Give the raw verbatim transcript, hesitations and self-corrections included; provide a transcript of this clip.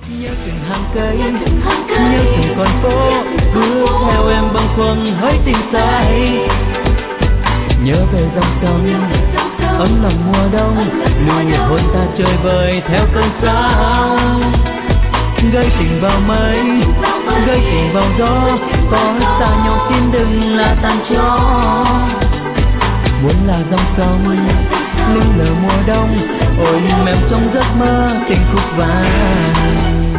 Nhớ từng hàng cây, nhớ từng con phố, bước theo em bâng khuâng hỡi tình say. Nhớ về dòng sông ấm lòng mùa đông, lùi hôn ta chơi vơi theo cơn sóng. Gửi tình vào mây, gửi tình vào gió, có xa nhau xin đừng là tàn chó. Muốn là dòng sông lững lờ mùa đông, ôi mềm trong giấc mơ tình khúc vàng.